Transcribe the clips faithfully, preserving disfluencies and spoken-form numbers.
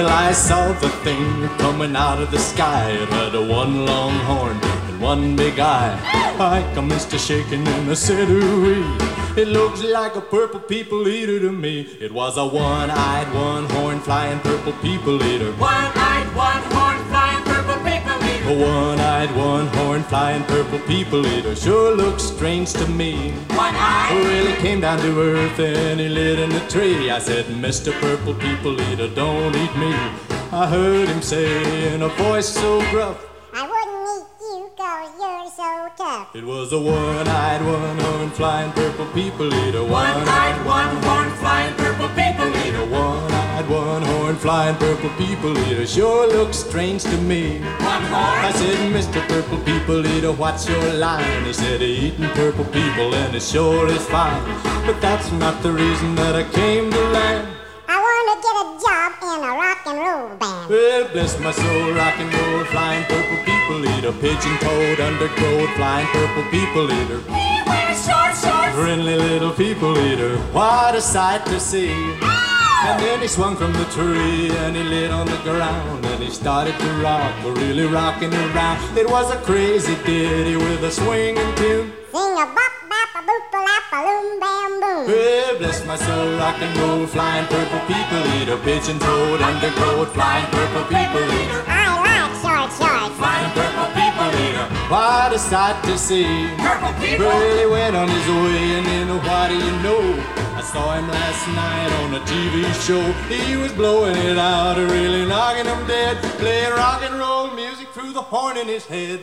I saw the thing coming out of the sky. It had a one long horn and one big eye. I commenced to shaking and I said, ooh-wee, it looks like a purple people eater to me. It was a one-eyed, one-horn flying purple people eater. One-eyed, one-horn flying purple people eater. A one-eyed, one-horn flying purple people eater sure looks strange to me. One-eyed? Well, he came down to earth and he lit in a tree. I said, Mister Purple People Eater, don't eat me. I heard him say in a voice so gruff, I wouldn't eat you 'cause you're so tough. it was a one-eyed, one-horn flying purple people eater. One-eyed, one-horn flying purple people eater. One-eyed, one-horn flying purple people eater sure looks strange to me. One horn? I said, Mister Purple People Eater, what's your line? He said, eating purple people and it sure is fine. But that's not the reason that I came to land. I want to get a job in a rock and roll band. Well, bless my soul, rock and roll, flying purple people eater. Pigeon-toed, undergrowth, flying purple people eater. He wears short shorts. Friendly little people eater, what a sight to see. And then he swung from the tree and he lit on the ground and he started to rock, really rocking around. It was a crazy ditty with a swinging tune. Sing a bop bop a boop a lap a loom bam boom. Well, bless my soul, rock and roll, flying purple people eater. Pigeon-toed, undergrowth, flying purple people eater. I like short shorts. Flying purple people eater. What a sight to see. Purple people. Well, he went on his way and then what do you know? I saw him last night on a T V show. He was blowing it out, really knocking him dead, playing rock and roll music through the horn in his head.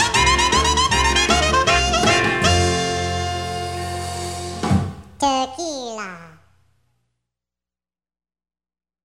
Turkey